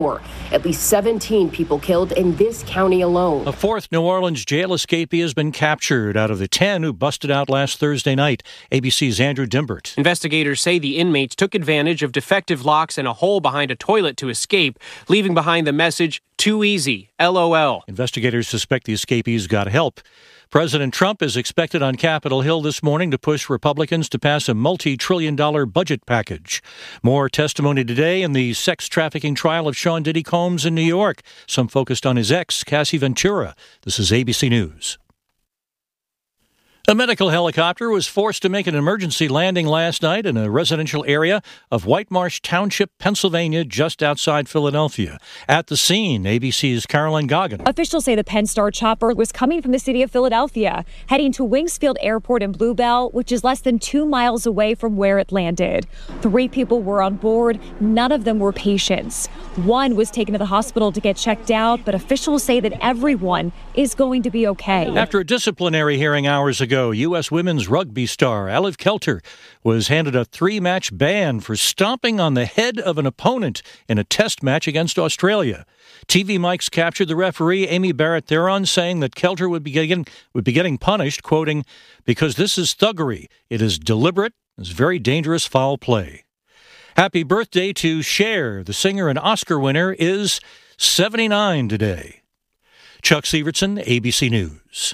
At least 17 people killed in this county alone. A fourth New Orleans jail escapee has been captured out of the 10 who busted out last Thursday night. ABC's Andrew Dimbert. Investigators say the inmates took advantage of defective locks and a hole behind a toilet to escape, leaving behind the message, "Too easy, LOL." Investigators suspect the escapees got help. President Trump is expected on Capitol Hill this morning to push Republicans to pass a multi-trillion-dollar budget package. More testimony today in the sex trafficking trial of Sean Diddy Combs in New York. Some focused on his ex, Cassie Ventura. This is ABC News. A medical helicopter was forced to make an emergency landing last night in a residential area of White Marsh Township, Pennsylvania, just outside Philadelphia. At the scene, ABC's Caroline Goggin. Officials say the Penn Star chopper was coming from the city of Philadelphia, heading to Wingsfield Airport in Bluebell, which is less than 2 miles away from where it landed. 3 people were on board. None of them were patients. One was taken to the hospital to get checked out, but officials say that everyone is going to be okay. After a disciplinary hearing hours ago, U.S. women's rugby star Aliv Kelter was handed a 3-match ban for stomping on the head of an opponent in a test match against Australia. TV mics captured the referee, Amy Barrett-Theron, saying that Kelter would be getting punished, quoting, "because this is thuggery. It is deliberate. It's very dangerous foul play." Happy birthday to Cher. The singer and Oscar winner is 79 today. Chuck Severson, ABC News.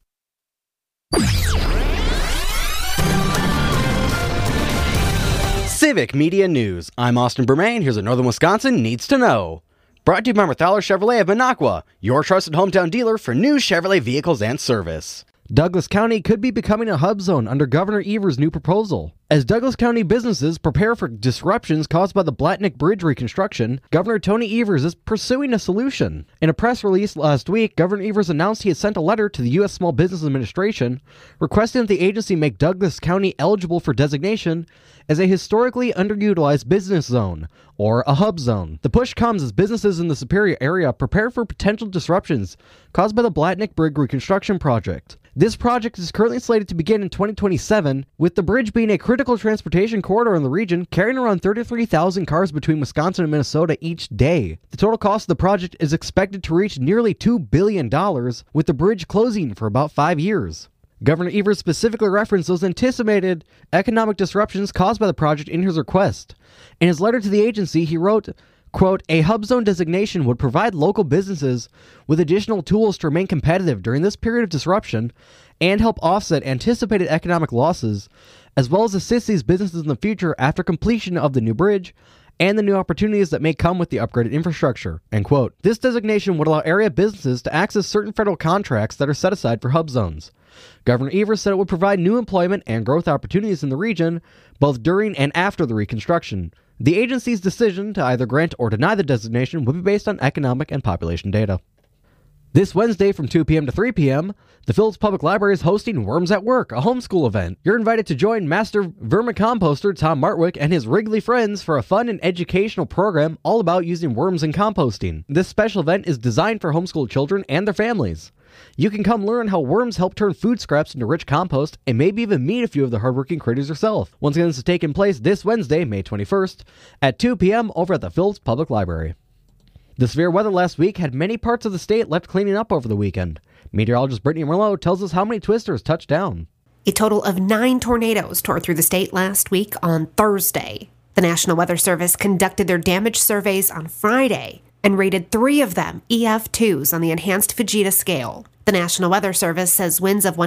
Civic Media News. I'm Austin Bermain. Here's what Northern Wisconsin needs to know. Brought to you by Marthaler Chevrolet of Minocqua, your trusted hometown dealer for new Chevrolet vehicles and service. Douglas County could be becoming a hub zone under Governor Evers' new proposal. As Douglas County businesses prepare for disruptions caused by the Blatnick Bridge reconstruction, Governor Tony Evers is pursuing a solution. In a press release last week, Governor Evers announced he had sent a letter to the U.S. Small Business Administration requesting that the agency make Douglas County eligible for designation as a historically underutilized business zone, or a hub zone. The push comes as businesses in the Superior area prepare for potential disruptions caused by the Blatnick Bridge reconstruction project. This project is currently slated to begin in 2027, with the bridge being a critical transportation corridor in the region, carrying around 33,000 cars between Wisconsin and Minnesota each day. The total cost of the project is expected to reach nearly $2 billion, with the bridge closing for about 5 years. Governor Evers specifically referenced those anticipated economic disruptions caused by the project in his request. In his letter to the agency, he wrote, quote, "A hub zone designation would provide local businesses with additional tools to remain competitive during this period of disruption and help offset anticipated economic losses, as well as assist these businesses in the future after completion of the new bridge and the new opportunities that may come with the upgraded infrastructure," end quote. This designation would allow area businesses to access certain federal contracts that are set aside for hub zones. Governor Evers said it would provide new employment and growth opportunities in the region, both during and after the reconstruction. The agency's decision to either grant or deny the designation would be based on economic and population data. This Wednesday from 2 p.m. to 3 p.m., the Phillips Public Library is hosting Worms at Work, a homeschool event. You're invited to join Master Vermicomposter Tom Martwick and his Wrigley friends for a fun and educational program all about using worms in composting. This special event is designed for homeschool children and their families. You can come learn how worms help turn food scraps into rich compost and maybe even meet a few of the hardworking critters yourself. Once again, this is taking place this Wednesday, May 21st, at 2 p.m. over at the Phillips Public Library. The severe weather last week had many parts of the state left cleaning up over the weekend. Meteorologist Brittany Merlot tells us how many twisters touched down. A total of 9 tornadoes tore through the state last week on Thursday. The National Weather Service conducted their damage surveys on Friday and rated 3 of them EF2s on the enhanced Fujita scale. The National Weather Service says winds of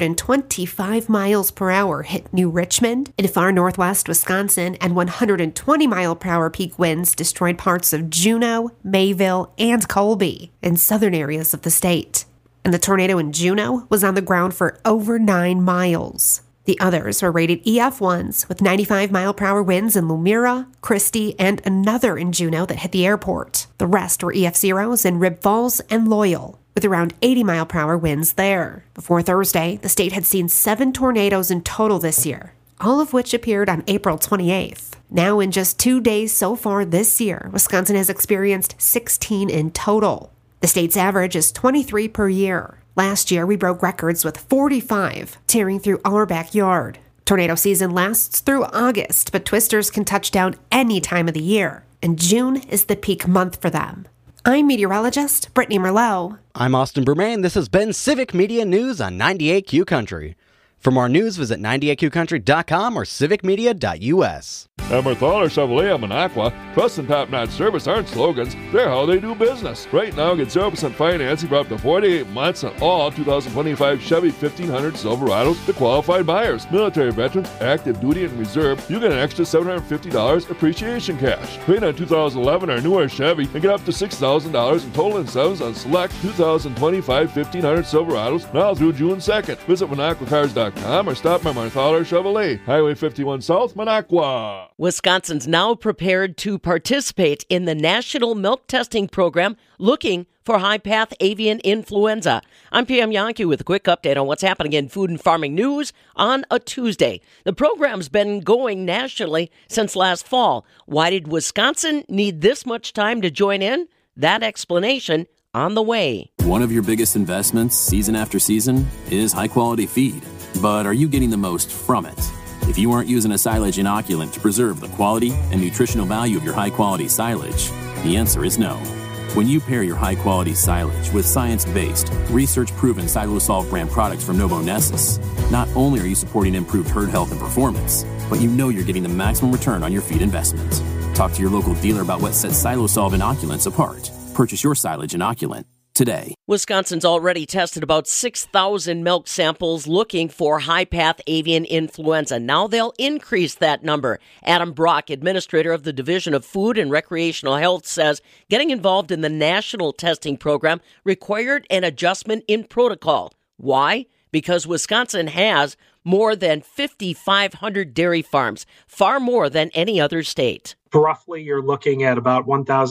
125 miles per hour hit New Richmond in far northwest Wisconsin, and 120 mile per hour peak winds destroyed parts of Juneau, Mayville, and Colby in southern areas of the state. And the tornado in Juneau was on the ground for over 9 miles. The others were rated EF1s with 95 mile per hour winds in Lumira, Christie, and another in Juneau that hit the airport. The rest were EF0s in Rib Falls and Loyal, with around 80 mile per hour winds there. Before Thursday, the state had seen 7 tornadoes in total this year, all of which appeared on April 28th. Now, in just 2 days so far this year, Wisconsin has experienced 16 in total. The state's average is 23 per year. Last year, we broke records with 45 tearing through our backyard. Tornado season lasts through August, but twisters can touch down any time of the year. and June is the peak month for them. I'm meteorologist Brittany Merlot. I'm Austin Bermain. This has been Civic Media News on 98Q Country. For more news, visit 98qcountry.com or civicmedia.us. At Thaler Chevrolet of Minocqua, trust and top-notch service aren't slogans, they're how they do business. Right now, get 0% financing for up to 48 months on all 2025 Chevy 1500 Silverados to qualified buyers. Military veterans, active duty, and reserve, you get an extra $750 appreciation cash. Trade on 2011 or newer Chevy and get up to $6,000 in total incentives on select 2025 1500 Silverados now through June 2nd. Visit MinocquaCars.com or stop by Thaler Chevrolet, Highway 51 South, Minocqua. Wisconsin's now prepared to participate in the National Milk Testing Program looking for high-path avian influenza. I'm Pam Yankee with a quick update on what's happening in food and farming news on a Tuesday. The program's been going nationally since last fall. Why did Wisconsin need this much time to join in? That explanation on the way. One of your biggest investments, season after season, is high-quality feed. But are you getting the most from it? If you aren't using a silage inoculant to preserve the quality and nutritional value of your high-quality silage, the answer is no. When you pair your high-quality silage with science-based, research-proven Silosolv brand products from Novonesis, not only are you supporting improved herd health and performance, but you know you're getting the maximum return on your feed investment. Talk to your local dealer about what sets Silosolv inoculants apart. Purchase your silage inoculant today. Wisconsin's already tested about 6,000 milk samples looking for high-path avian influenza. Now they'll increase that number. Adam Brock, administrator of the Division of Food and Recreational Health, says getting involved in the national testing program required an adjustment in protocol. Why? Because Wisconsin has more than 5,500 dairy farms, far more than any other state. Roughly, you're looking at about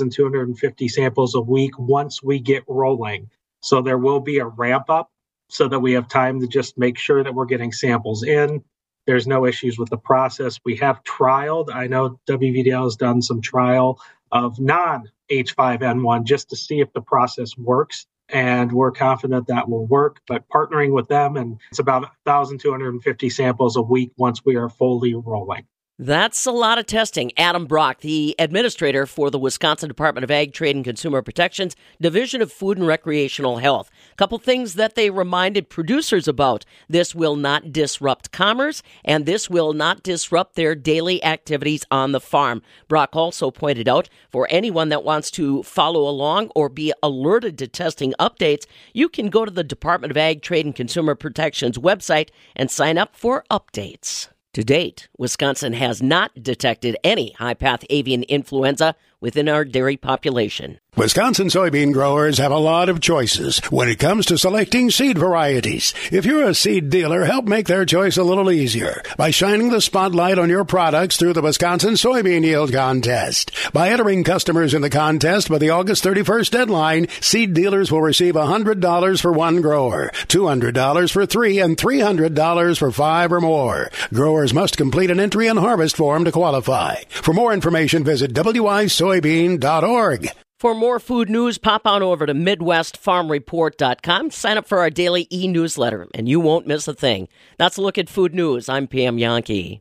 1,250 samples a week once we get rolling. So there will be a ramp up so that we have time to just make sure that we're getting samples in. There's no issues with the process. We have trialed. I know WVDL has done some trial of non-H5N1 just to see if the process works. And we're confident that will work, but partnering with them, and it's about 1,250 samples a week once we are fully rolling. That's a lot of testing. Adam Brock, the administrator for the Wisconsin Department of Ag, Trade, and Consumer Protection's Division of Food and Recreational Health. A couple things that they reminded producers about. This will not disrupt commerce, and this will not disrupt their daily activities on the farm. Brock also pointed out, for anyone that wants to follow along or be alerted to testing updates, you can go to the Department of Ag, Trade, and Consumer Protection's website and sign up for updates. To date, Wisconsin has not detected any high-path avian influenza within our dairy population. Wisconsin soybean growers have a lot of choices when it comes to selecting seed varieties. If you're a seed dealer, help make their choice a little easier by shining the spotlight on your products through the Wisconsin Soybean Yield Contest. By entering customers in the contest by the August 31st deadline, seed dealers will receive $100 for one grower, $200 for three, and $300 for five or more. Growers must complete an entry and harvest form to qualify. For more information, visit wisoybean.org. For more food news, pop on over to MidwestFarmReport.com. Sign up for our daily e-newsletter, and you won't miss a thing. That's a look at food news. I'm Pam Yankee.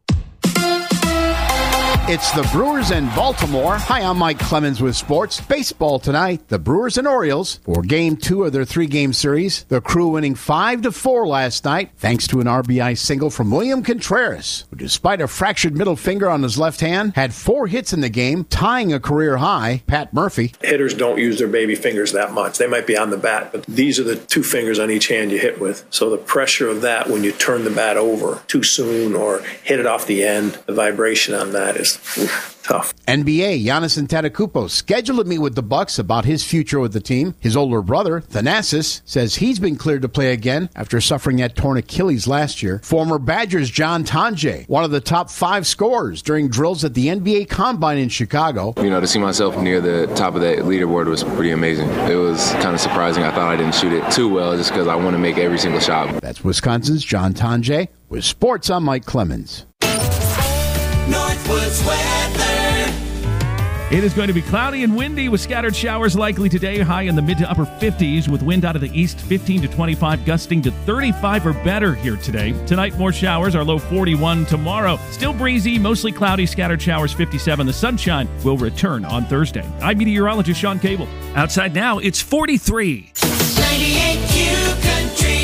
It's the Brewers in Baltimore. Hi, I'm Mike Clemens with sports. Baseball tonight, the Brewers and Orioles for Game 2 of their three-game series. The Crew winning 5-4 last night, thanks to an RBI single from William Contreras, who, despite a fractured middle finger on his left hand, had 4 hits in the game, tying a career high. Pat Murphy. Hitters don't use their baby fingers that much. They might be on the bat, but these are the 2 fingers on each hand you hit with. So the pressure of that when you turn the bat over too soon or hit it off the end, the vibration on that is tough. NBA, Giannis Antetokounmpo scheduled to meet with the Bucks about his future with the team. His older brother, Thanasis, says he's been cleared to play again after suffering that torn Achilles last year. Former Badgers John Tonje, one of the top 5 scorers during drills at the NBA Combine in Chicago. To see myself near the top of that leaderboard was pretty amazing. It was kind of surprising. I thought I didn't shoot it too well just because I want to make every single shot. That's Wisconsin's John Tonje. With sports, I'm Mike Clemens. Northwoods weather. It is going to be cloudy and windy with scattered showers likely today, high in the mid to upper 50s with wind out of the east 15 to 25, gusting to 35 or better here today. Tonight, more showers, our low 41 tomorrow. Still breezy, mostly cloudy, scattered showers 57. The sunshine will return on Thursday. I'm meteorologist Sean Cable. Outside now, it's 43. 98 Q Country.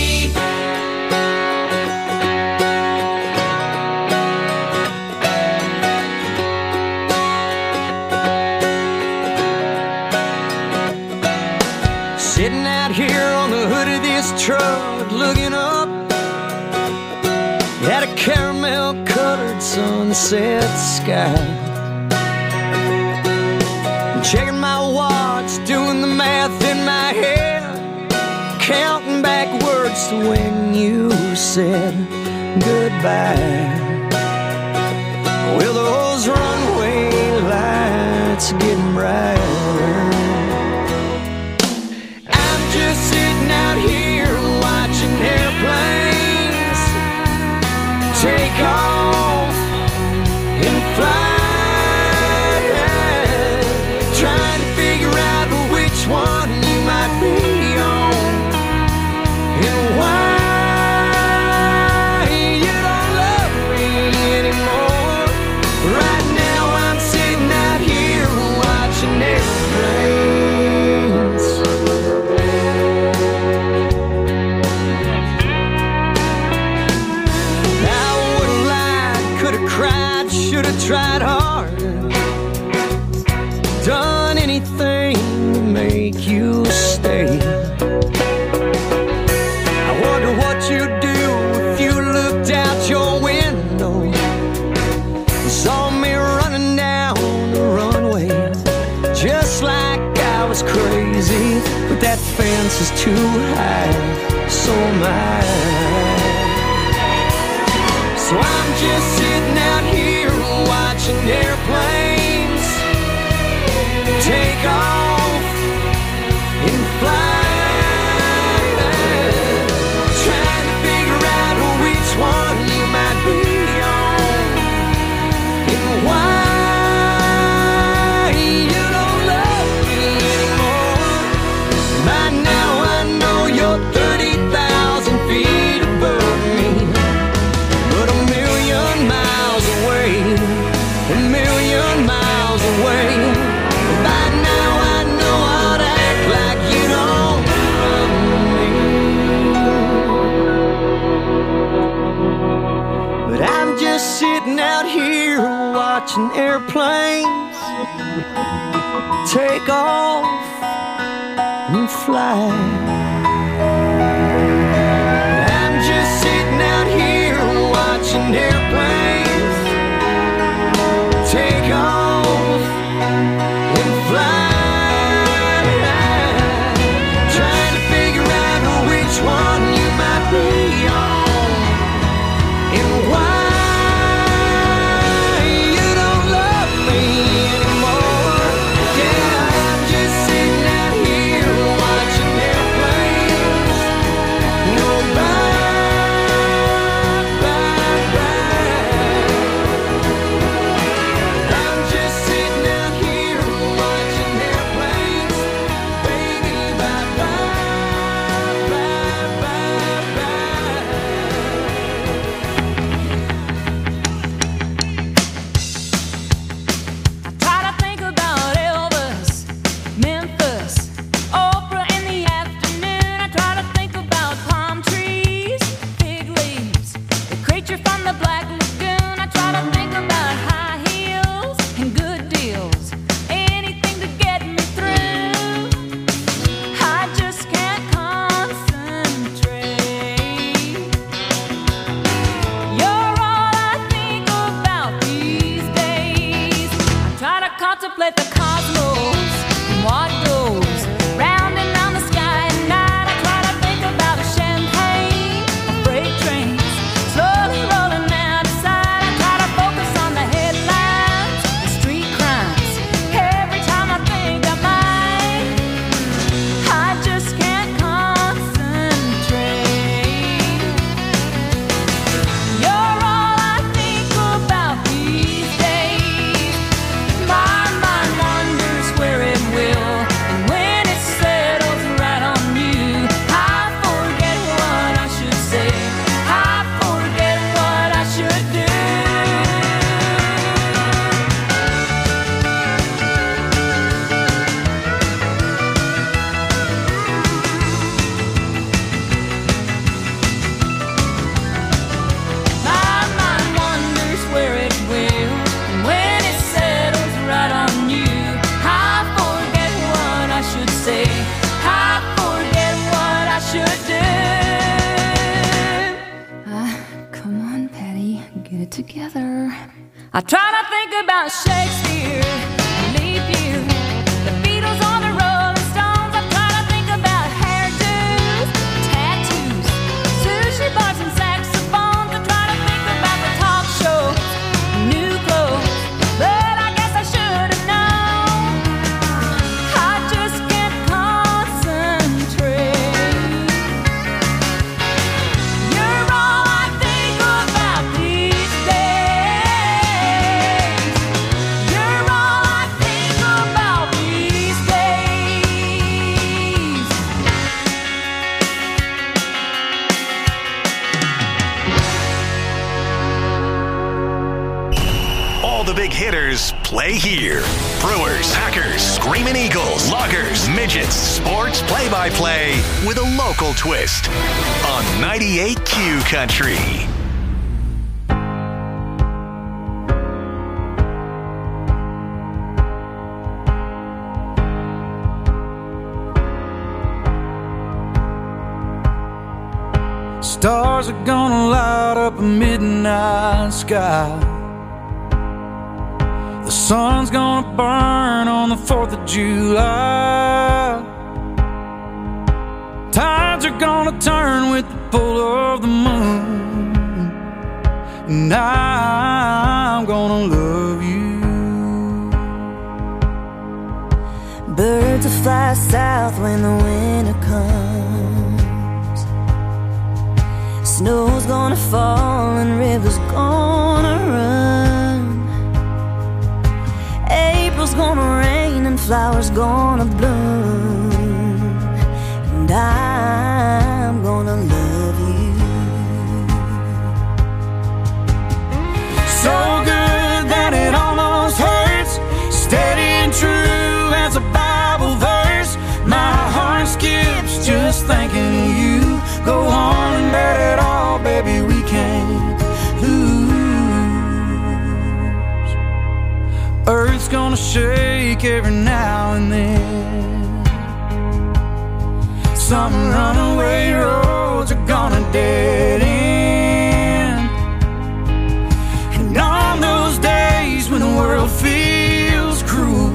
Sitting out here on the hood of this truck, looking up at a caramel-colored sunset sky. Checking my watch, doing the math in my head, counting backwards to when you said goodbye. Well, those runway lights are getting brighter. Just sitting out here watching airplanes take off and fly, trying to figure out which one you might be on and why you don't love me anymore. Right now I'm sitting out here watching airplanes. Should have tried harder, done anything to make you stay. I wonder what you'd do if you looked out your window and saw me running down the runway, just like I was crazy. But that fence is too high, so am I. So I'm just sitting out here watching airplanes take off and fly, trying to figure out which one you might be on and why you don't love me anymore. By now I know you're 30,000 feet above me, but a million miles away. A million miles away. By now I know how to act like you don't love me. But I'm just sitting out here watching airplanes take off and fly. I'm just sitting out here watching airplanes take off and fly, trying to figure out which one you might be on and why you don't love me anymore. Yeah, I'm just sitting out here watching airplanes I try to think about Shakespeare, Leap Year, the Beatles or the Rolling Stones. I try to think about hairdos, tattoos, sushi bars and saxophones. I try to think about the talk shows, new clothes, but I guess I should have known. I just can't concentrate. You're all I think about these days. You're all I think about these days. All the big hitters play here. Brewers, Packers, Screaming Eagles, Loggers, Midgets, sports play-by-play with a local twist on 98Q Country. Stars are gonna light up a midnight sky. The sun's gonna burn on the 4th of July. Tides are gonna turn with the pull of the moon. And I'm gonna love you. Birds will fly south when the winter comes. Snow's gonna fall and rivers gonna run. April's gonna rain and flowers gonna bloom. And I'm gonna love you. So good that it almost hurts. Steady and true as a Bible verse. My heart skips just thinking of you. Go on and bet it all, baby, we can't lose. Earth's gonna shake every now and then. Some runaway roads are gonna dead end. And on those days when the world feels cruel,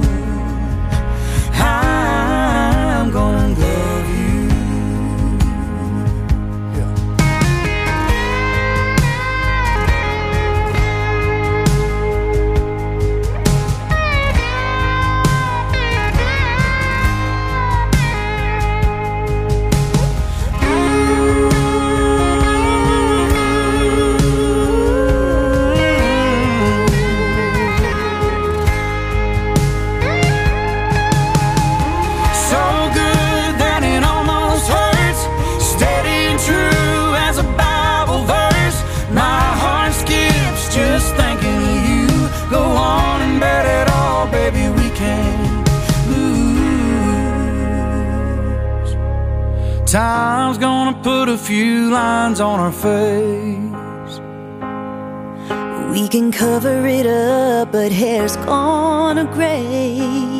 I'm gonna love you. So good that it almost hurts. Steady and true as a Bible verse. My heart skips just thinking of you. Go on and bet it all, baby, we can't lose. Time's gonna put a few lines on our face. We can cover it up, but hair's gonna gray.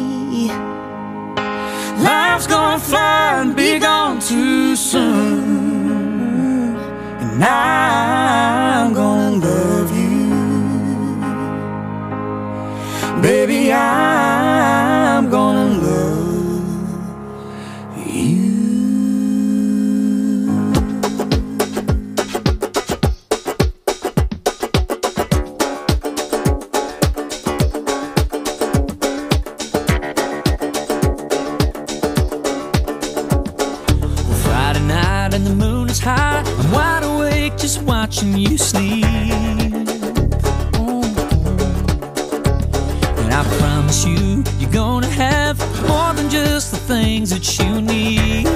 Life's gonna fly and be gone too soon. And I'm gonna love you. Baby, I'm gonna love you. Friday night and the moon is high. I'm wide awake just watching you sleep. And I promise you, you're gonna have more than just the things that you need.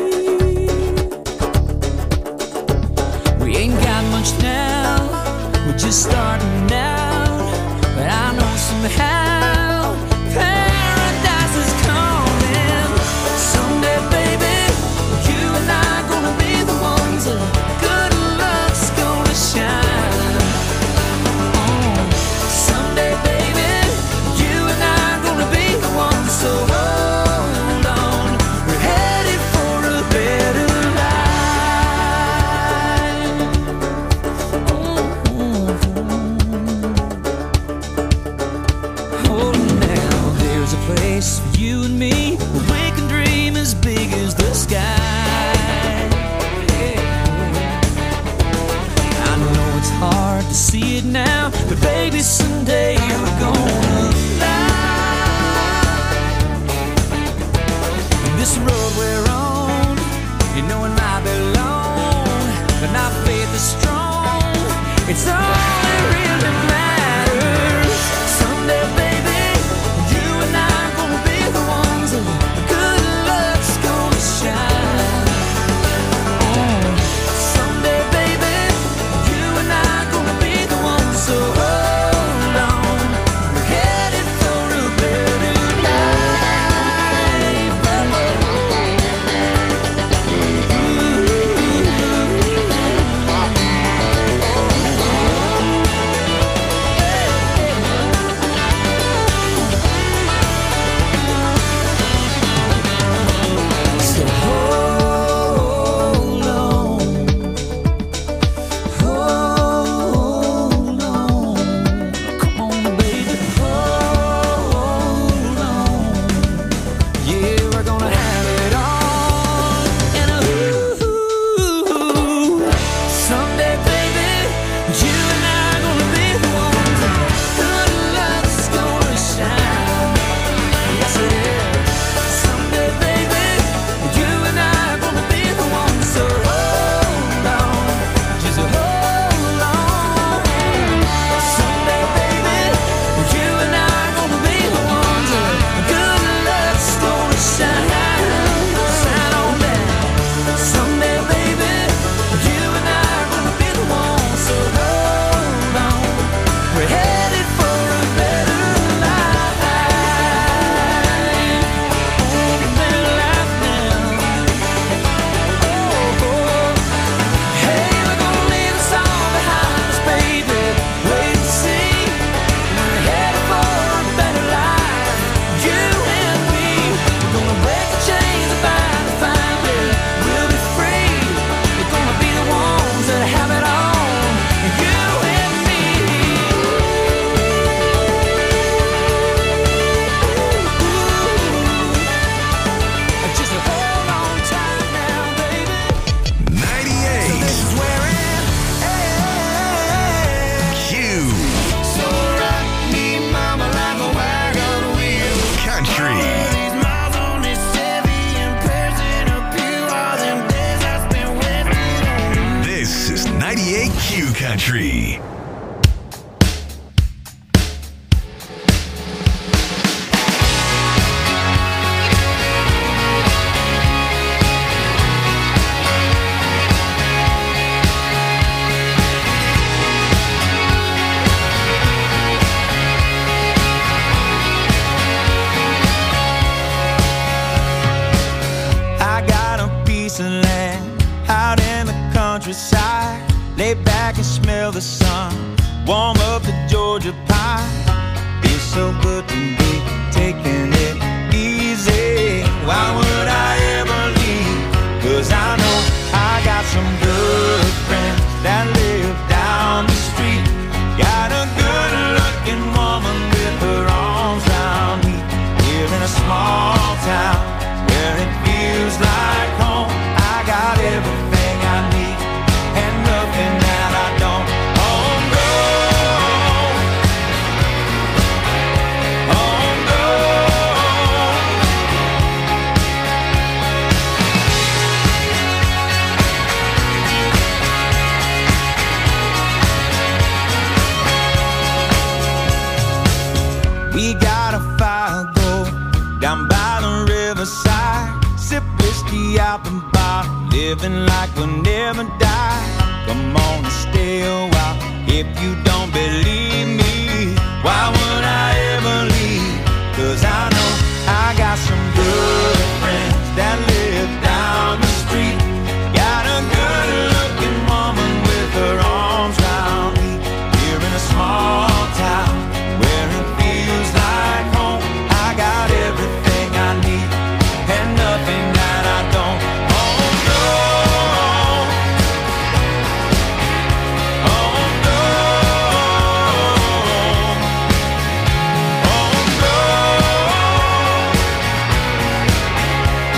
We ain't got much now, we're just starting out. But I know somehow paradise is coming. Someday, baby, you and I gonna be the ones that good luck's gonna shine. Someday, baby, you and I gonna be the ones. So hold on, we're headed for as big as the sky. I know it's hard to see it now, but baby, someday we're gonna fly. This road we're on, you know it might be long, but my faith is strong. It's all that really matters. Someday, baby, you and I are gonna be the ones that good luck's gonna shine. Someday, baby, you and I are gonna be the ones. So hold on, we're headed for a better Country. I got a piece of land out in the countryside. Lay back and smell the sun, warm up the Georgia pie. Feels so good to be taking it easy. Why would I ever leave? 'Cause I know I got some good friends that live down the street. Got a good looking woman with her arms around me. Here in a small town where it feels like home. I got everything I need and nothing that I don't. On go, on go. We got a fire go down by the riverside. Sip whiskey out the bottle, living like we'll never die. Come on and stay a while if you don't believe me. Why would I ever leave? 'Cause I know I got some good friends that live down the street. Got a good looking woman with her arms round me. Here in a small town where it feels like home. I got everything I need and nothing that I don't. Oh no, oh no, oh no.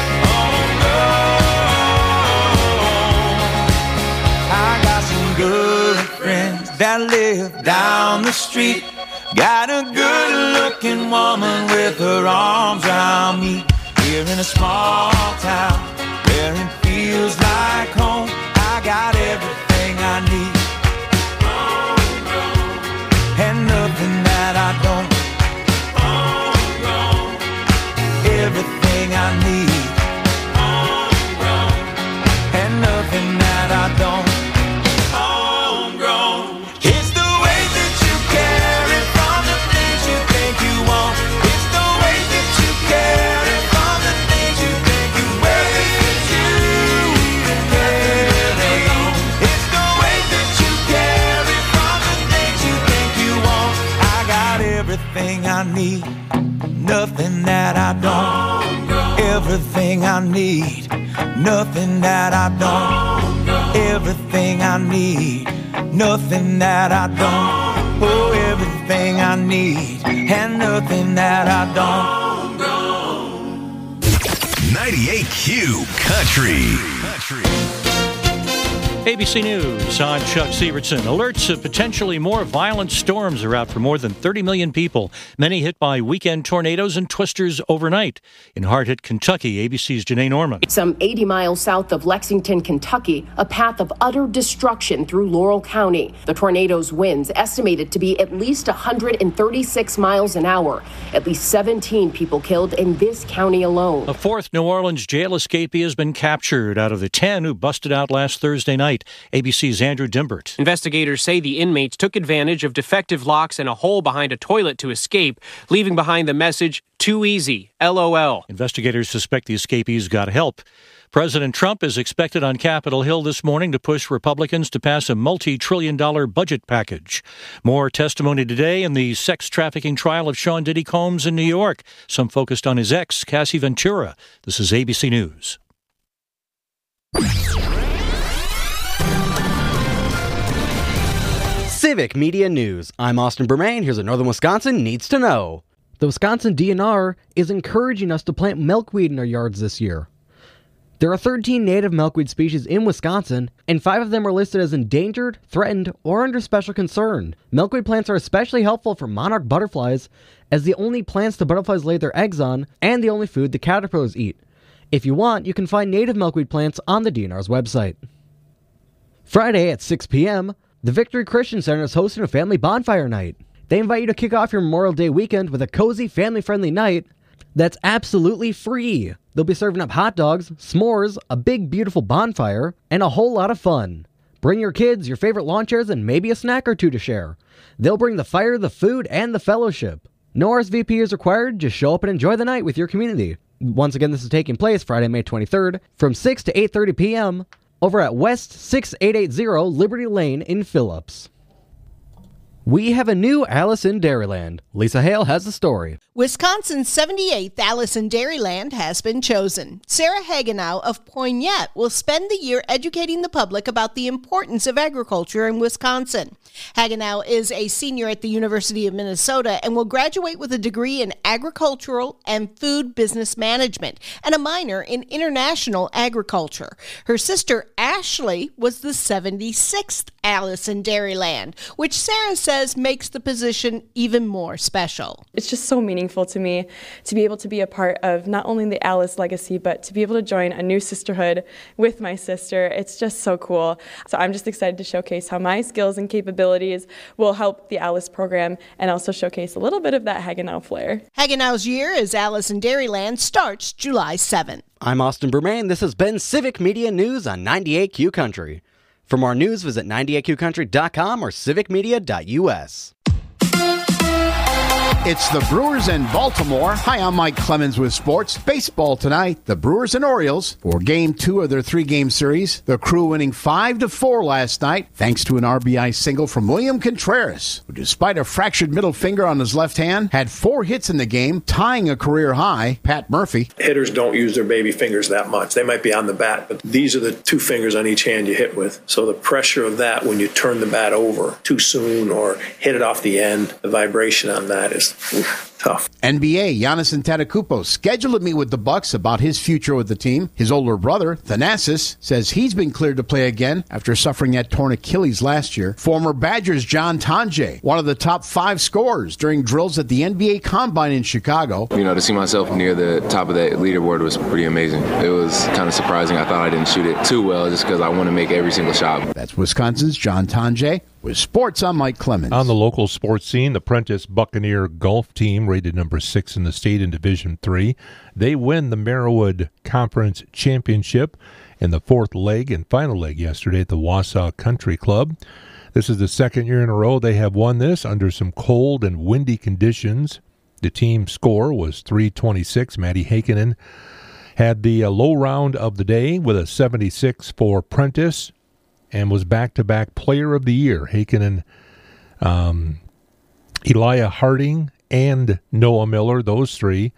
that live down the street. Got a good-looking woman with her arms around me. Here in a small town where it feels like home, I got everything I need. And nothing that I don't. Everything I need. And nothing that I don't. Homegrown. It's the way that you carry from the things you think you want. It's the way that you carry from the things you think you wear. It's you and everything. It's the way that you carry from the things you think you want. I got everything I need. Nothing that I don't. Everything I need. Nothing that I don't. Everything I need. Nothing that I don't. Oh, everything I need. And nothing that I don't. 98Q Country. ABC News, I'm Chuck Sievertson. Alerts of potentially more violent storms are out for more than 30 million people, many hit by weekend tornadoes and twisters overnight. In hard-hit Kentucky, ABC's Janae Norman. Some 80 miles south of Lexington, Kentucky, a path of utter destruction through Laurel County. The tornado's winds estimated to be at least 136 miles an hour. At least 17 people killed in this county alone. A fourth New Orleans jail escapee has been captured out of the 10 who busted out last Thursday night. ABC's Andrew Dimbert. Investigators say the inmates took advantage of defective locks and a hole behind a toilet to escape, leaving behind the message, "Too easy, LOL." Investigators suspect the escapees got help. President Trump is expected on Capitol Hill this morning to push Republicans to pass a multi-trillion-dollar budget package. More testimony today in the sex trafficking trial of Sean Diddy Combs in New York. Some focused on his ex, Cassie Ventura. This is ABC News. Civic Media News. I'm Austin Bermain. Here's what Northern Wisconsin needs to know. The Wisconsin DNR is encouraging us to plant milkweed in our yards this year. There are 13 native milkweed species in Wisconsin, and 5 of them are listed as endangered, threatened, or under special concern. Milkweed plants are especially helpful for monarch butterflies, as the only plants the butterflies lay their eggs on, and the only food the caterpillars eat. If you want, you can find native milkweed plants on the DNR's website. Friday at 6 p.m., the Victory Christian Center is hosting a family bonfire night. They invite you to kick off your Memorial Day weekend with a cozy, family-friendly night that's absolutely free. They'll be serving up hot dogs, s'mores, a big, beautiful bonfire, and a whole lot of fun. Bring your kids, your favorite lawn chairs, and maybe a snack or two to share. They'll bring the fire, the food, and the fellowship. No RSVP is required, just show up and enjoy the night with your community. Once again, this is taking place Friday, May 23rd, from 6 to 8:30 p.m., over at West 6880 Liberty Lane in Phillips. We have a new Alice in Dairyland. Lisa Hale has the story. Wisconsin's 78th Alice in Dairyland has been chosen. Sarah Hagenow of Poignette will spend the year educating the public about the importance of agriculture in Wisconsin. Hagenow is a senior at the University of Minnesota and will graduate with a degree in agricultural and food business management and a minor in international agriculture. Her sister Ashley was the 76th Alice in Dairyland, which Sarah says makes the position even more special. It's just so meaningful to me to be able to be a part of not only the Alice legacy, but to be able to join a new sisterhood with my sister. It's just so cool. So I'm just excited to showcase how my skills and capabilities will help the Alice program and also showcase a little bit of that Hagenow flair. Hagenow's year as Alice in Dairyland starts July 7th. I'm Austin Bermain. This has been Civic Media News on 98Q Country. For more news, visit 98qcountry.com or civicmedia.us. It's the Brewers and Baltimore. Hi, I'm Mike Clemens with sports. Baseball tonight, the Brewers and Orioles for Game 2 of their 3-game series. The Crew winning 5-4 last night, thanks to an RBI single from William Contreras, who despite a fractured middle finger on his left hand, had 4 hits in the game, tying a career high. Pat Murphy. Hitters don't use their baby fingers that much. They might be on the bat, but these are the 2 fingers on each hand you hit with. So the pressure of that when you turn the bat over too soon or hit it off the end, the vibration on that is... Oof. tough. NBA, Giannis Antetokounmpo scheduled to meet with the Bucks about his future with the team. His older brother, Thanasis, says he's been cleared to play again after suffering that torn Achilles last year. Former Badgers John Tonje, one of the top 5 scorers during drills at the NBA Combine in Chicago. You know, to see myself near the top of that leaderboard was pretty amazing. It was kind of surprising. I thought I didn't shoot it too well just because I want to make every single shot. That's Wisconsin's John Tonje. With sports, I'm Mike Clemens. On the local sports scene, the Prentice Buccaneer golf team, rated number 6 in the state in Division III, they win the Merriwood Conference Championship in the 4th leg and final leg yesterday at the Wausau Country Club. This is the 2nd year in a row they have won this under some cold and windy conditions. The team score was .326. Maddie Heikkinen had the low round of the day with a 76 for Prentice, and was back-to-back Player of the Year. Heikkinen, Elijah Harding, and Noah Miller, those 3,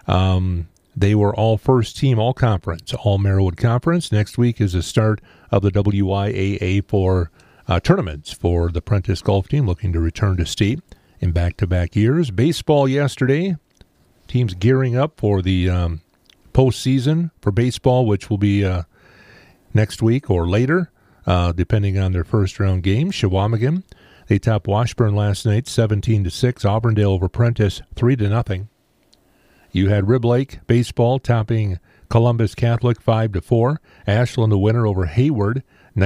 they were all first-team all-conference, all-Merriwood Conference. Next week is the start of the WIAA for tournaments for the Prentice golf team looking to return to state in back-to-back years. Baseball yesterday, teams gearing up for the postseason for baseball, which will be next week or later. Depending on their first-round game. Shawamigan, they topped Washburn last night 17-6. Auburndale over Prentice 3-0. You had Rib Lake baseball topping Columbus Catholic 5-4. Ashland the winner over Hayward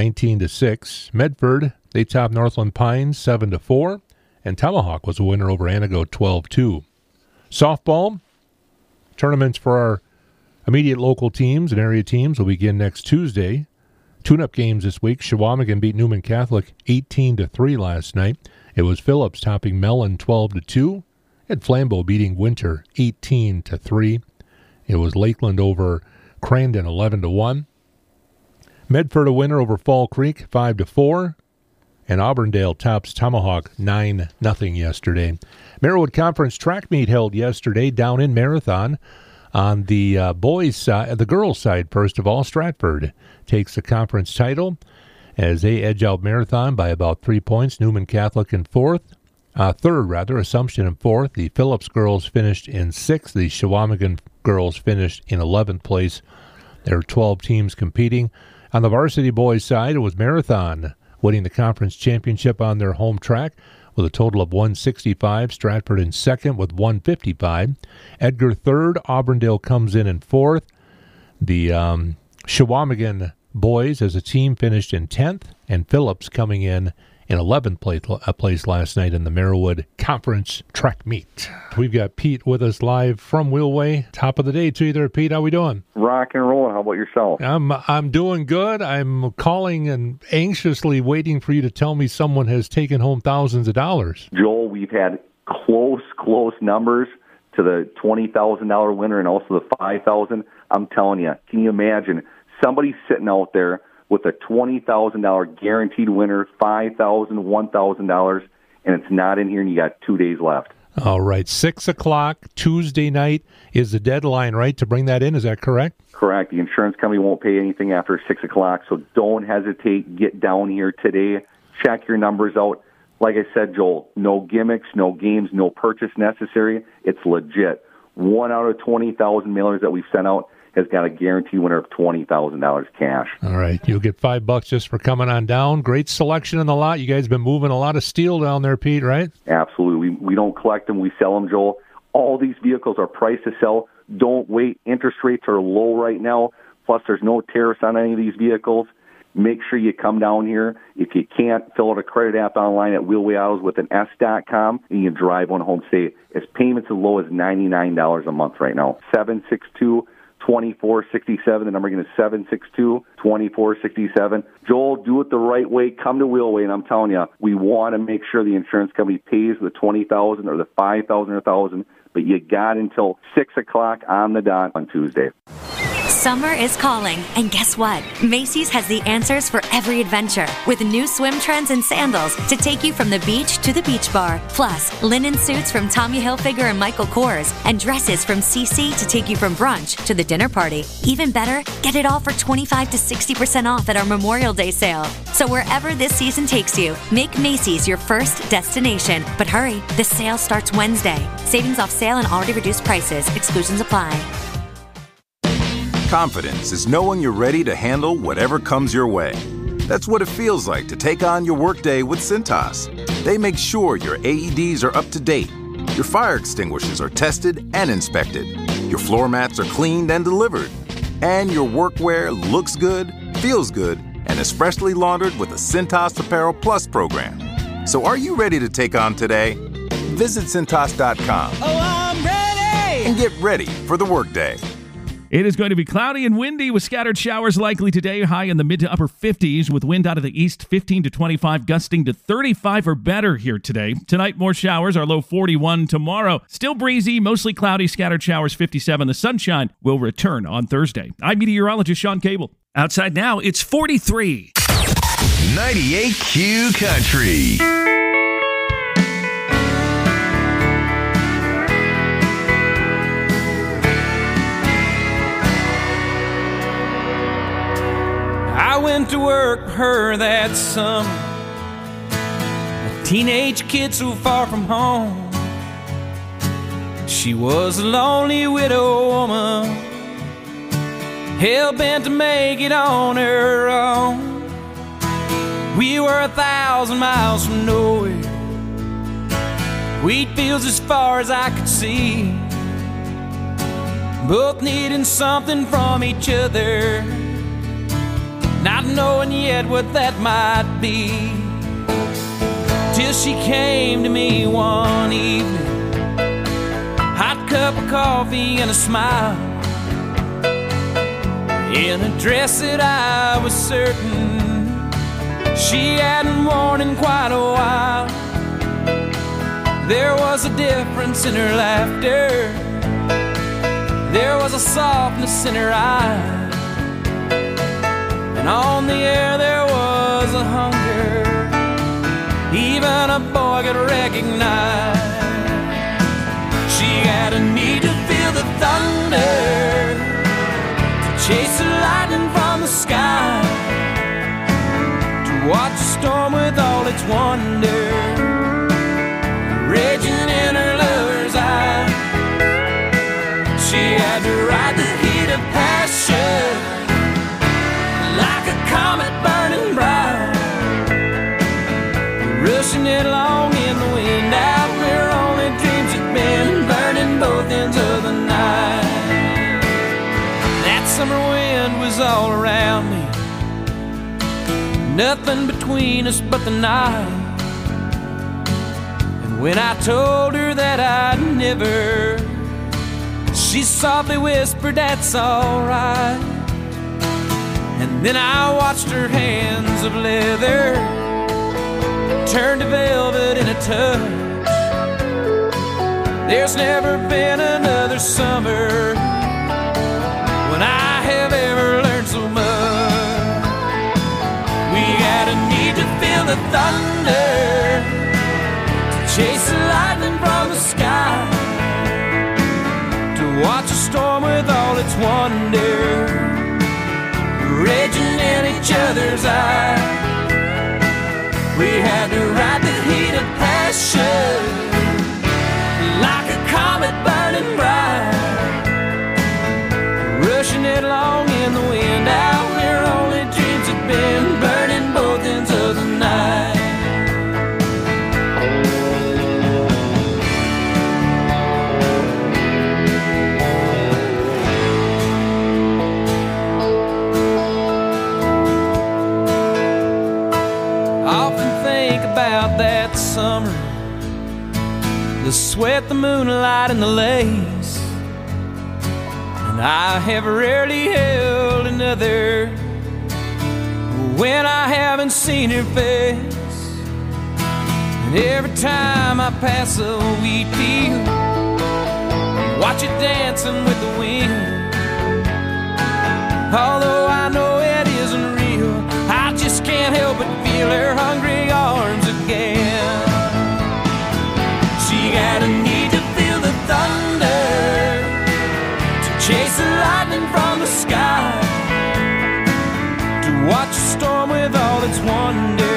19-6. Medford, they topped Northland Pines 7-4. And Tomahawk was a winner over Anago 12-2. Softball, tournaments for our immediate local teams and area teams will begin next Tuesday. Tune-up games this week. Shawamigan beat Newman Catholic 18-3 last night. It was Phillips topping Mellon 12-2. And Flambeau beating Winter 18-3. It was Lakeland over Crandon 11-1. Medford a winner over Fall Creek 5-4. And Auburndale tops Tomahawk 9-0 yesterday. Merriwood Conference track meet held yesterday down in Marathon. On the boys' side, the girls' side, first of all, Stratford takes the conference title as they edge out Marathon by about 3 points. Newman Catholic in third, Assumption in 4th. The Phillips girls finished in 6th. The Shawamigan girls finished in 11th place. There are 12 teams competing. On the varsity boys' side, it was Marathon winning the conference championship on their home track with a total of 165. Stratford in 2nd with 155. Edgar 3rd. Auburndale comes in 4th. The Shawamigan boys as a team finished in 10th. And Phillips coming in 11th place last night in the Merriwood Conference track meet. We've got Pete with us live from Wheelway. Top of the day to you there, Pete. How we doing? Rock and rolling. How about yourself? I'm doing good. I'm calling and anxiously waiting for you to tell me someone has taken home thousands of dollars. Joel, we've had close numbers to the $20,000 winner and also the $5,000. I'm telling you, can you imagine somebody sitting out there with a $20,000 guaranteed winner, $5,000, $1,000, and it's not in here, and you got 2 days left. All right, 6 o'clock Tuesday night is the deadline, right, to bring that in? Is that correct? Correct. The insurance company won't pay anything after 6 o'clock, so don't hesitate. Get down here today. Check your numbers out. Like I said, Joel, no gimmicks, no games, no purchase necessary. It's legit. 1 out of 20,000 mailers that we've sent out has got a guaranteed winner of $20,000 cash. All right. You'll get $5 just for coming on down. Great selection in the lot. You guys been moving a lot of steel down there, Pete, right? Absolutely. We don't collect them. We sell them, Joel. All these vehicles are priced to sell. Don't wait. Interest rates are low right now. Plus, there's no tariffs on any of these vehicles. Make sure you come down here. If you can't, fill out a credit app online at Wheelway Autos with an S.com, and you can drive one home safe. It's payments as low as $99 a month right now. 762-2467. The number again is 762-2467. Joel, do it the right way. Come to Wheelway, and I'm telling you, we want to make sure the insurance company pays the $20,000 or the $5,000 or $1,000, but you got until 6 o'clock on the dot on Tuesday. Summer is calling, and guess what? Macy's has the answers for every adventure, with new swim trends and sandals to take you from the beach to the beach bar. Plus, linen suits from Tommy Hilfiger and Michael Kors, and dresses from CC to take you from brunch to the dinner party. Even better, get it all for 25 to 60% off at our Memorial Day sale. So wherever this season takes you, make Macy's your first destination. But hurry, the sale starts Wednesday. Savings off sale and already reduced prices. Exclusions apply. Confidence is knowing you're ready to handle whatever comes your way. That's what it feels like to take on your workday with Cintas. They make sure your AEDs are up to date, your fire extinguishers are tested and inspected, your floor mats are cleaned and delivered, and your workwear looks good, feels good, and is freshly laundered with the Cintas Apparel Plus program. So are you ready to take on today? Visit Cintas.com. Oh, I'm ready! And get ready for the workday. It is going to be cloudy and windy with scattered showers likely today, high in the mid to upper 50s with wind out of the east 15 to 25, gusting to 35 or better here today. Tonight, more showers, our low 41 tomorrow. Still breezy, mostly cloudy, scattered showers 57. The sunshine will return on Thursday. I'm meteorologist Sean Cable. Outside now, it's 43. 98Q Country. I went to work for her that summer, a teenage kid so far from home. She was a lonely widow woman, hell-bent to make it on her own. We were 1,000 miles from nowhere, wheat fields as far as I could see, both needing something from each other, not knowing yet what that might be. Till she came to me one evening, hot cup of coffee and a smile, in a dress that I was certain she hadn't worn in quite a while. There was a difference in her laughter, there was a softness in her eyes, and on the air there was a hunger even a boy could recognize. She had a need to feel the thunder, to chase the lightning from the sky, to watch a storm with all its wonder raging in her lover's eye. She had to ride the heat of passion like a comet burning bright, rushing it along in the wind out where only dreams had been, burning both ends of the night. That summer wind was all around me, nothing between us but the night. And when I told her that I'd never, she softly whispered, "That's alright." And then I watched her hands of leather turn to velvet in a touch. There's never been another summer when I have ever learned so much. We had a need to feel the thunder, to chase the lightning from the sky, to watch a storm with all its wonder raging in each other's eyes. We had to ride the heat of passion like a comet burning bright, rushing it along in the wind out where only dreams had been, burning both ends of the night. About that summer, the sweat, the moonlight, and the lace, and I have rarely held another when I haven't seen her face. And every time I pass a wheat field, watch it dancing with the wind, Although I know it isn't real, I just can't help but feel her hungry arms again. She got a need to feel the thunder, to chase the lightning from the sky, to watch a storm with all its wonder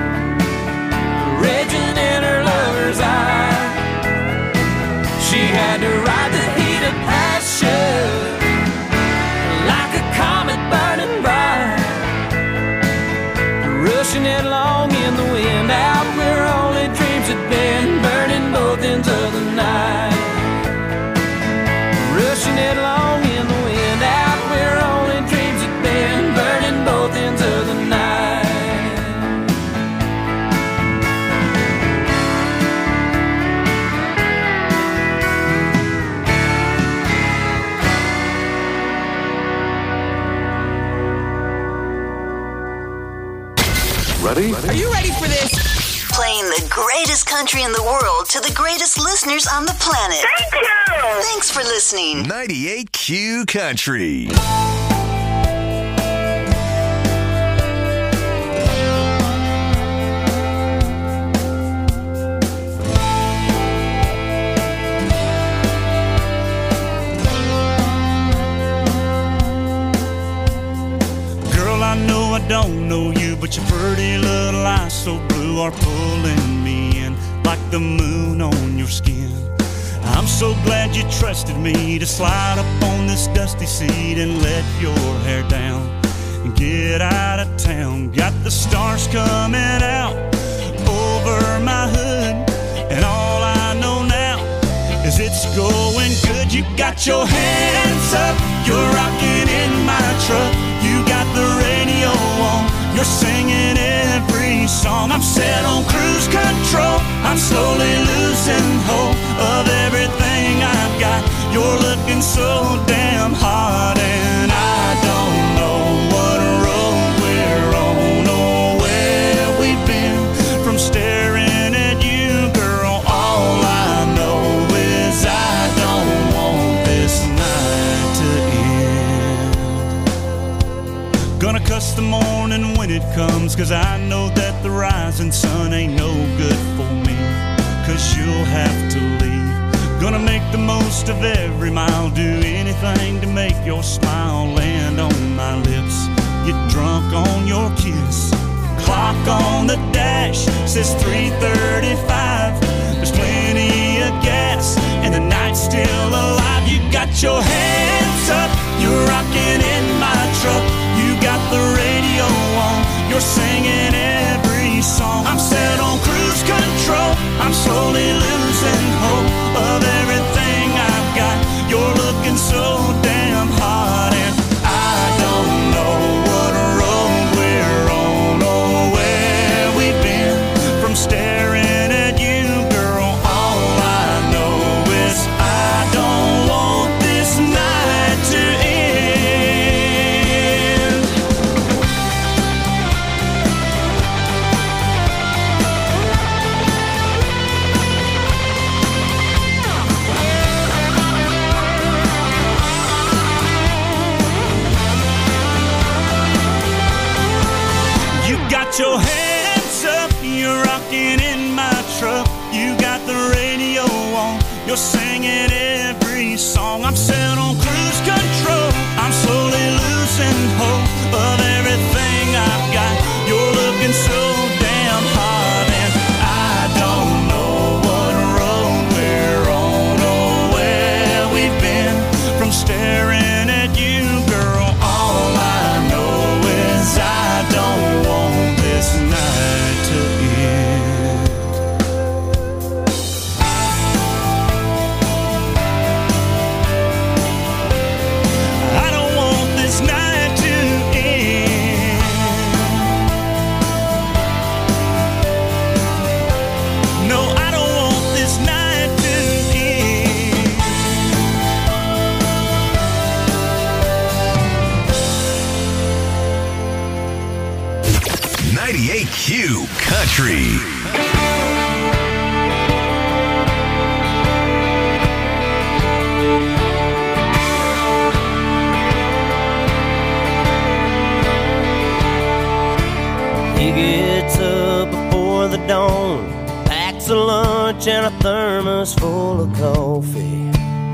raging in her lover's eye. She had to ride the heat of passion like a comet burning bright, rushing headlong in the wind out where only dreams had been, burning both ends of the night. Rushing headlong in the wind out where only dreams had been, burning both ends of the night. Ready? Are you ready for this? Playing the greatest country in the world to the greatest listeners on the planet. Thank you! Thanks for listening. 98Q Country. Girl, I know I don't know you, but your pretty little eyes so blue are pulling me in like the moon on your skin. I'm so glad you trusted me to slide up on this dusty seat and let your hair down and get out of town. Got the stars coming out over my hood, and all I know now is it's going good. You got your hands up, you're rocking in my truck. You got the radio on, you're singing every song. I'm set on cruise control, I'm slowly losing hope of everything I've got. You're looking so damn hot, and I don't know what road we're on or where we've been. From staring at you, girl, all I know is I don't want this night to end. Gonna cuss the morning when it comes, 'cause I know that the rising sun ain't no good for me, 'cause you'll have to leave. Gonna make the most of every mile, do anything to make your smile land on my lips. Get drunk on your kiss. Clock on the dash says 3:35. There's plenty of gas and the night's still alive. You got your hands up, you're rocking in my truck. You got the radio on, you're singing every song. I'm set on cruise control, I'm slowly losing hope of everything I've got. You're looking so damn hot, and I don't know what road we're on or where we've been. From staring at you, girl, all I know is I don't want this night to end. You got your hands up, you're rocking in my truck. You got the radio on, you're singing every song. I'm set on cruise control, I'm slowly losing hope of everything I've got. You're looking so damn hot, and I don't know what road we're on or where we've been. From staring at you, girl, all I know is I don't want this night to end. I don't want this night to end. No, I don't want this night to end. 98Q Country. gets up before the dawn, packs a lunch and a thermos full of coffee.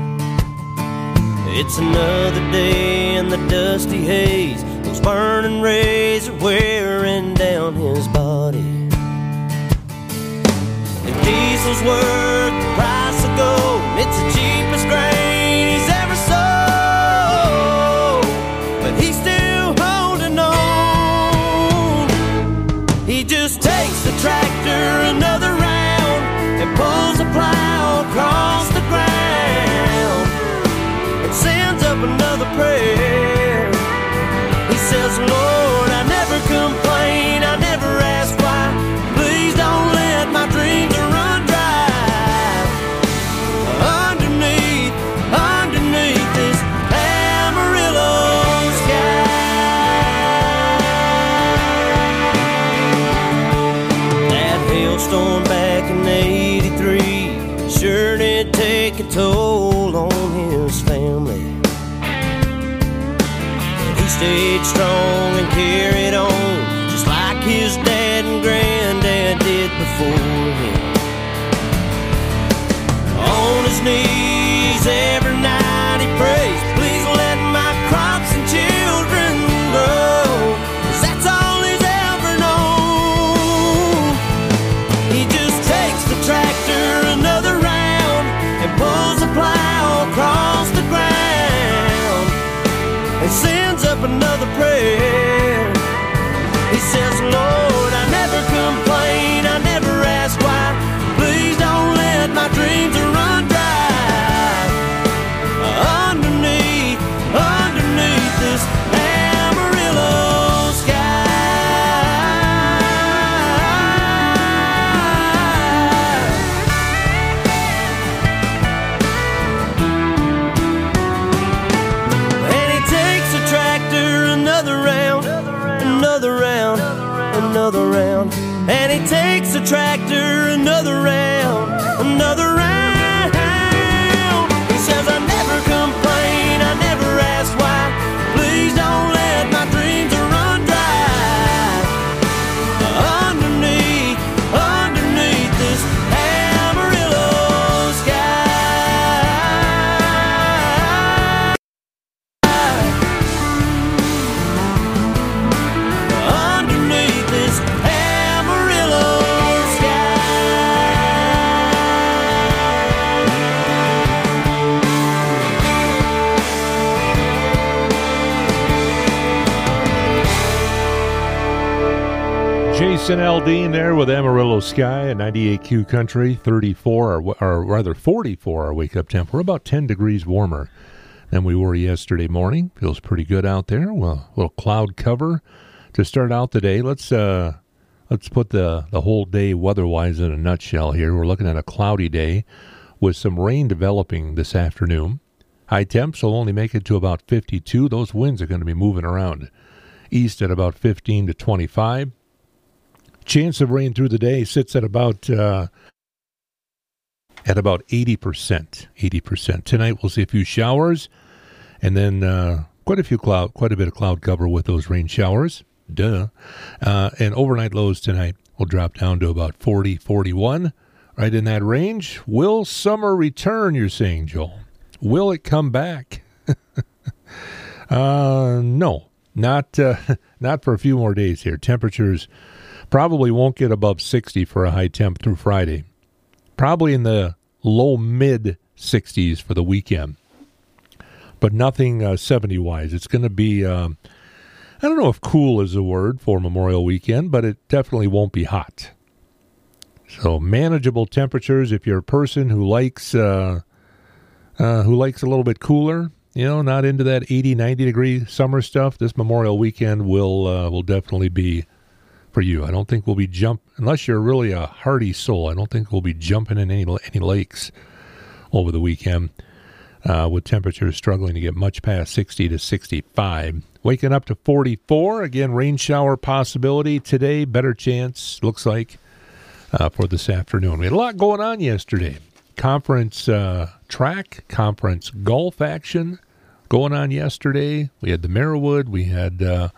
It's another day in the dusty haze. Those burning rays are wearing down his body. If diesel's worth the price of gold, it's the cheapest grain he's ever sold. But he's still holding on. He just takes the tractor another round and pulls the plow across the ground and sends up another prayer. He says, Lord, I never complain, I never ask why. Please don't let my dreams run dry. Underneath this Amarillo sky. That hailstorm back in '83 sure did take a toll on his family. He stayed strong and carried on, just like his dad and granddad did before him. On his knees every night he prays, please let my crops and children grow, 'cause that's all he's ever known. He just takes the tractor another round and pulls the plow across the ground and sends up another prayer. He says, Lord, I never complain, I never ask why. Please don't let my dreams run dry. Underneath this Amarillo sky. And he takes the tractor another round, another round, another round. And he takes the tractor another round, another round. He says, I never complain, I never ask why. Please don't let my dreams run dry. Underneath this Amarillo sky. Underneath this Amarillo Jason Aldean there with Amarillo Sky at 98Q Country, 34, or rather 44 our wake-up temp. We're about 10 degrees warmer than we were yesterday morning. Feels pretty good out there. Well, a little cloud cover to start out the day. Let's put the whole day weather-wise in a nutshell here. We're looking at a cloudy day with some rain developing this afternoon. High temps will only make it to about 52. Those winds are going to be moving around east at about 15 to 25. Chance of rain through the day sits at about 80%. 80%. Tonight we'll see a few showers, and then quite a bit of cloud cover with those rain showers. Duh. And overnight lows tonight will drop down to about 40, 41. Right in that range. Will summer return, you're saying, Joel? Will it come back? No. Not for a few more days here. Temperatures probably won't get above 60 for a high temp through Friday. Probably in the low mid 60s for the weekend. But nothing 70-wise. It's going to be, I don't know if cool is a word for Memorial Weekend, but it definitely won't be hot. So manageable temperatures if you're a person who likes a little bit cooler, not into that 80, 90 degree summer stuff. This Memorial Weekend will definitely be for you. I don't think we'll be unless you're really a hardy soul. I don't think we'll be jumping in any lakes over the weekend with temperatures struggling to get much past 60 to 65. Waking up to 44. Again, rain shower possibility today. Better chance, looks like, for this afternoon. We had a lot going on yesterday. Conference track, conference golf action going on yesterday. We had the Merriwood. We had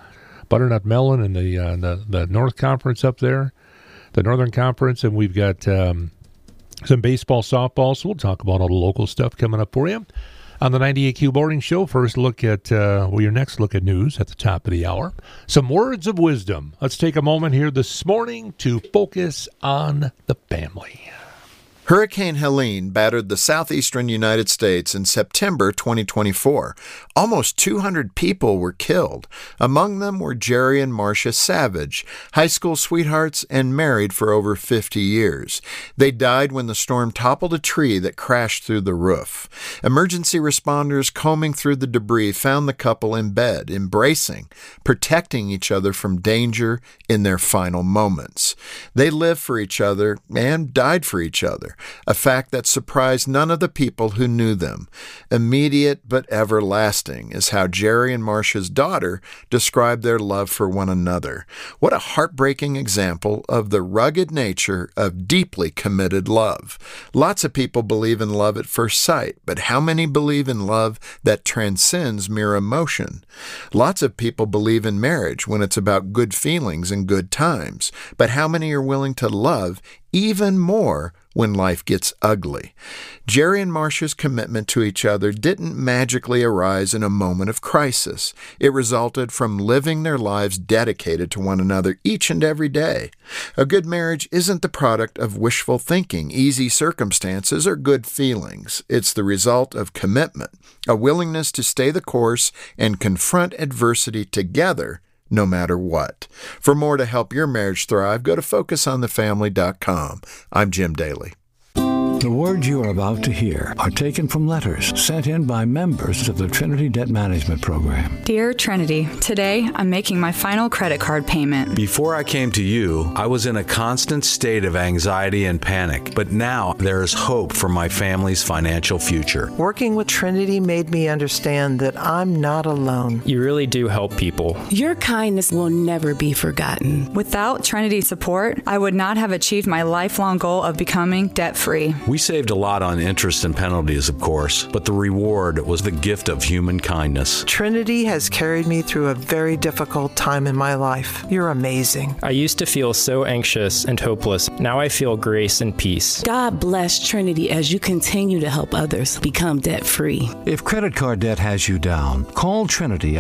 Butternut Melon in the North Conference up there, the Northern Conference, and we've got some baseball, softball. So we'll talk about all the local stuff coming up for you on the 98Q Morning Show. First look at your next look at news at the top of the hour. Some words of wisdom. Let's take a moment here this morning to focus on the family. Hurricane Helene battered the southeastern United States in September 2024. Almost 200 people were killed. Among them were Jerry and Marcia Savage, high school sweethearts and married for over 50 years. They died when the storm toppled a tree that crashed through the roof. Emergency responders combing through the debris found the couple in bed, embracing, protecting each other from danger in their final moments. They lived for each other and died for each other. A fact that surprised none of the people who knew them. Immediate but everlasting is how Jerry and Marcia's daughter described their love for one another. What a heartbreaking example of the rugged nature of deeply committed love. Lots of people believe in love at first sight, but how many believe in love that transcends mere emotion? Lots of people believe in marriage when it's about good feelings and good times, but how many are willing to love even more when life gets ugly? Jerry and Marcia's commitment to each other didn't magically arise in a moment of crisis. It resulted from living their lives dedicated to one another each and every day. A good marriage isn't the product of wishful thinking, easy circumstances, or good feelings. It's the result of commitment, a willingness to stay the course and confront adversity together, no matter what. For more to help your marriage thrive, go to FocusOnTheFamily.com. I'm Jim Daly. The words you are about to hear are taken from letters sent in by members of the Trinity Debt Management Program. Dear Trinity, today I'm making my final credit card payment. Before I came to you, I was in a constant state of anxiety and panic, but now there is hope for my family's financial future. Working with Trinity made me understand that I'm not alone. You really do help people. Your kindness will never be forgotten. Without Trinity's support, I would not have achieved my lifelong goal of becoming debt-free. We saved a lot on interest and penalties, of course, but the reward was the gift of human kindness. Trinity has carried me through a very difficult time in my life. You're amazing. I used to feel so anxious and hopeless. Now I feel grace and peace. God bless Trinity as you continue to help others become debt-free. If credit card debt has you down, call Trinity at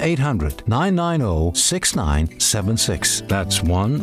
1-800-990-6976. That's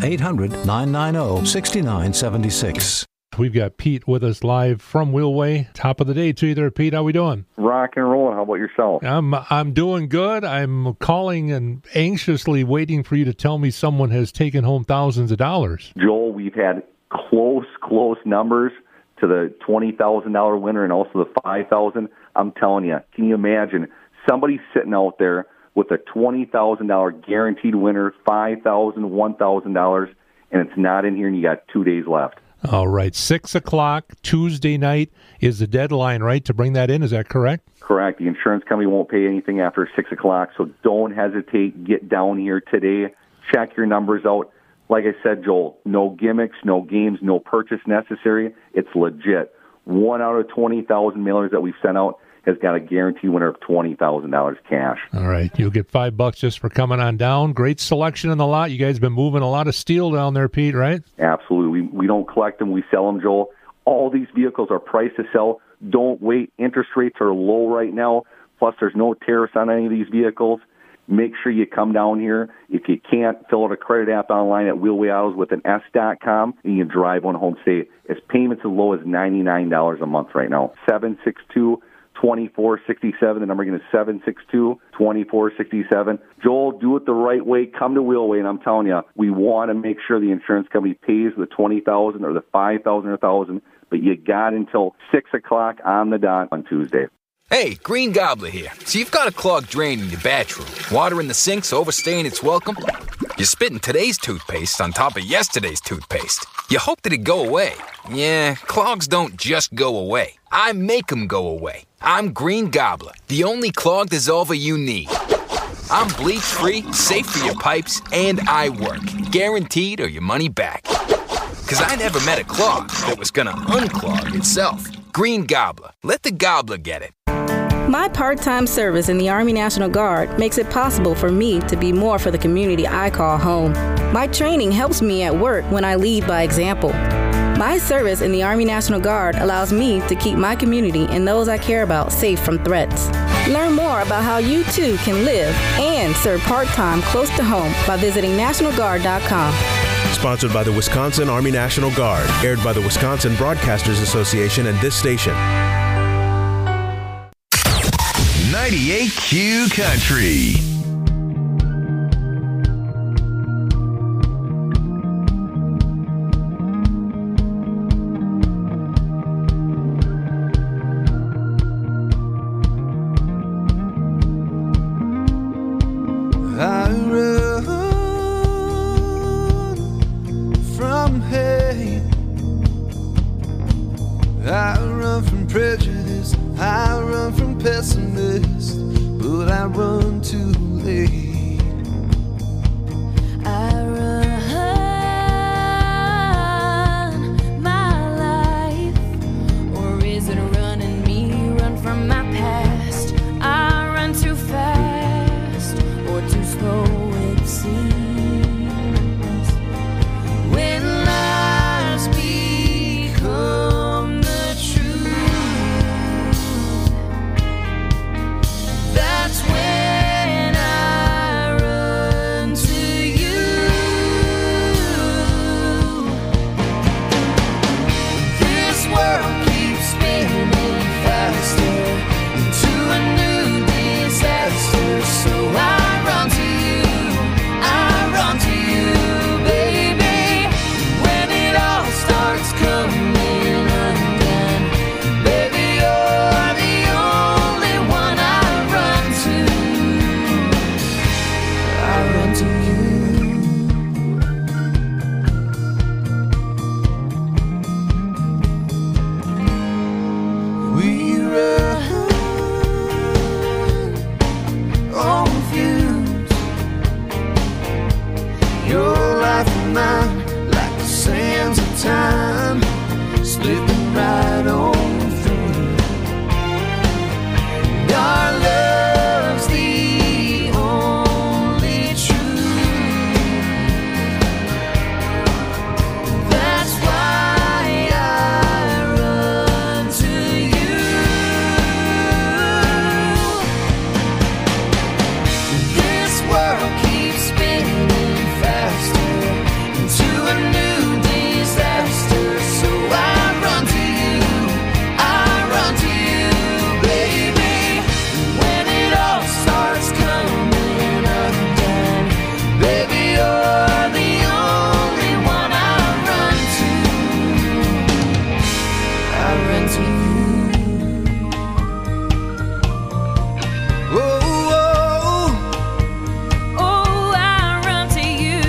1-800-990-6976. We've got Pete with us live from Wheelway. Top of the day to you there, Pete. How we doing? Rock and rolling. How about yourself? I'm doing good. I'm calling and anxiously waiting for you to tell me someone has taken home thousands of dollars. Joel, we've had close numbers to the $20,000 winner and also the $5,000. I'm telling you, can you imagine somebody sitting out there with a $20,000 guaranteed winner, $5,000, $1,000, and it's not in here and you got 2 days left? All right. 6 o'clock Tuesday night is the deadline, right, to bring that in? Is that correct? Correct. The insurance company won't pay anything after 6 o'clock, so don't hesitate. Get down here today. Check your numbers out. Like I said, Joel, no gimmicks, no games, no purchase necessary. It's legit. 1 out of 20,000 mailers that we've sent out has got a guaranteed winner of $20,000 cash. All right. You'll get $5 just for coming on down. Great selection in the lot. You guys been moving a lot of steel down there, Pete, right? Absolutely. We don't collect them. We sell them, Joel. All these vehicles are priced to sell. Don't wait. Interest rates are low right now. Plus, there's no tariffs on any of these vehicles. Make sure you come down here. If you can't, fill out a credit app online at Wheelway Autos with an S.com, and you can drive one home safe. It's payments as low as $99 a month right now. 762-2467. The number again is 762-2467. Joel, do it the right way. Come to Wheelway, and I'm telling you, we want to make sure the insurance company pays the $20,000 or the $5,000 or $1,000, but you got until 6 o'clock on the dot on Tuesday. Hey, Green Gobbler here. So you've got a clogged drain in your bathroom. Water in the sink's overstaying its welcome. You're spitting today's toothpaste on top of yesterday's toothpaste. You hope that it'd go away. Yeah, clogs don't just go away. I make them go away. I'm Green Gobbler, the only clog dissolver you need. I'm bleach-free, safe for your pipes, and I work. Guaranteed or your money back. Because I never met a clog that was gonna unclog itself. Green Gobbler. Let the gobbler get it. My part-time service in the Army National Guard makes it possible for me to be more for the community I call home. My training helps me at work when I lead by example. My service in the Army National Guard allows me to keep my community and those I care about safe from threats. Learn more about how you too can live and serve part-time close to home by visiting NationalGuard.com. Sponsored by the Wisconsin Army National Guard. Aired by the Wisconsin Broadcasters Association and this station. 98Q Country. I run from hate. I run from prejudice. I run from pessimists, but I run too late. I run my life, or is it running me? Run from my past. I run too fast, or too slow it seems. When lies become the truth, that's when I run to you. This world keeps spinning faster into a new disaster, so I run to you, baby. When it all starts coming undone, baby, you're the only one I run to. I run to you. We run on fumes. Your life and mine, like the sands of time, slipping right on through. Our love's the only truth. That's why I run to you. This world keeps spinning faster into a new disaster, so I run to you, baby. When it all starts coming undone, baby, you're the only one I run to. I run to you. Oh, Oh, I run to you.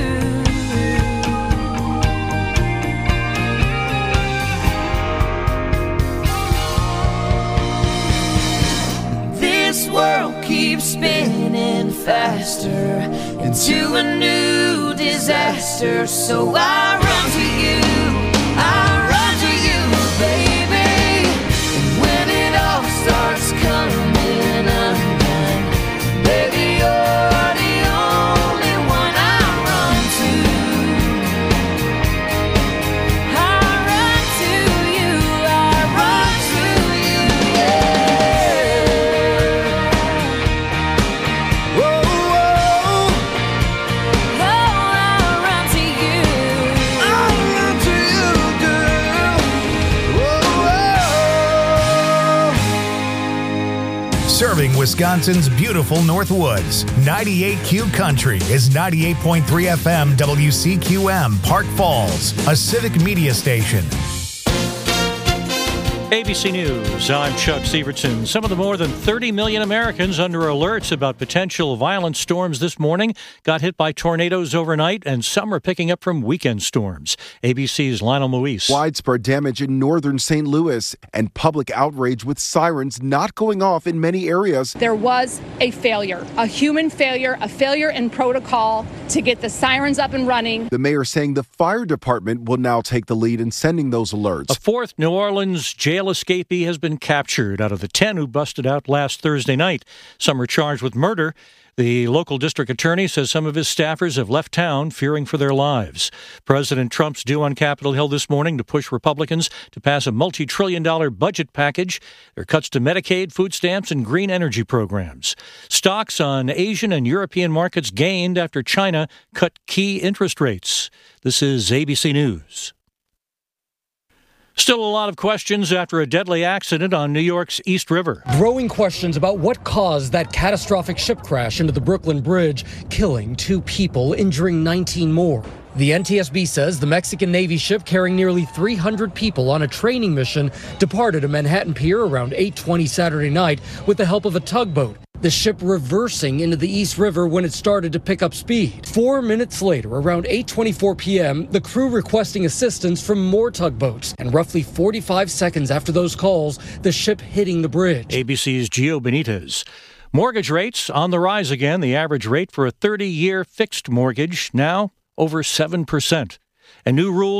this world keeps spinning faster into a new disaster, so I run to you. I run to you, baby. When it all starts coming undone, baby, you're the only one I run to. I run to you, yeah. Whoa, Oh, I run to you. I run to you, girl. Whoa. Serving Wisconsin's beautiful North Woods. 98Q Country is 98.3 FM WCQM, Park Falls, a civic media station. ABC News, I'm Chuck Sievertson. Some of the more than 30 million Americans under alerts about potential violent storms this morning got hit by tornadoes overnight, and some are picking up from weekend storms. ABC's Lionel Moise. Widespread damage in northern St. Louis and public outrage with sirens not going off in many areas. There was a failure, a human failure, a failure in protocol to get the sirens up and running. The mayor saying the fire department will now take the lead in sending those alerts. A fourth New Orleans jail escapee has been captured out of the 10 who busted out last Thursday night. Some are charged with murder. The local district attorney says some of his staffers have left town fearing for their lives. President Trump's due on Capitol Hill this morning to push Republicans to pass a multi-trillion-dollar budget package. There are cuts to Medicaid, food stamps, and green energy programs. Stocks on Asian and European markets gained after China cut key interest rates. This is ABC News. Still a lot of questions after a deadly accident on New York's East River. Growing questions about what caused that catastrophic ship crash into the Brooklyn Bridge, killing 2 people, injuring 19 more. The NTSB says the Mexican Navy ship carrying nearly 300 people on a training mission departed a Manhattan pier around 8:20 Saturday night with the help of a tugboat. The ship reversing into the East River when it started to pick up speed. 4 minutes later, around 8:24 p.m., the crew requesting assistance from more tugboats. And roughly 45 seconds after those calls, the ship hitting the bridge. ABC's Gio Benitez. Mortgage rates on the rise again. The average rate for a 30-year fixed mortgage now over 7%. And new rules